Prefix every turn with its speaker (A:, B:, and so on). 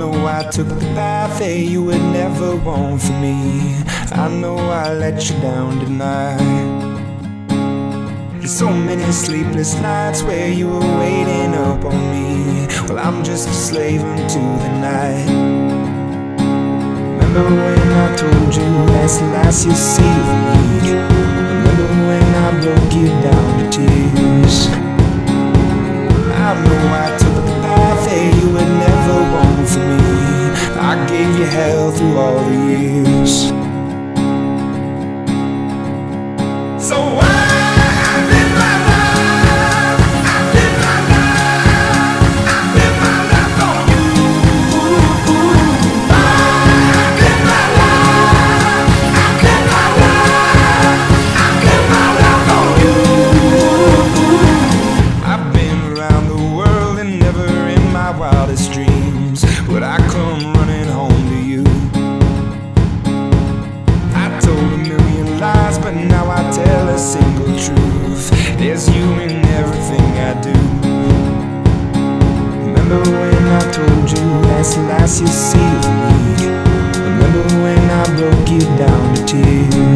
A: know I took the path that you would never want for me. I know I let you down tonight. There's so many sleepless nights where you were waiting up on me. Well, I'm just a slave unto the night. Remember when I told you that's the last you'll see of me? Remember when I broke you down to tears? I know I took the path that you would never want for me. I gave you hell through all the years. So why? Dreams, but I come running home to you. I told a million lies, but now I tell a single truth. There's you in everything I do. Remember when I told you that's the last you'll see of me? Remember when I broke you down to tears?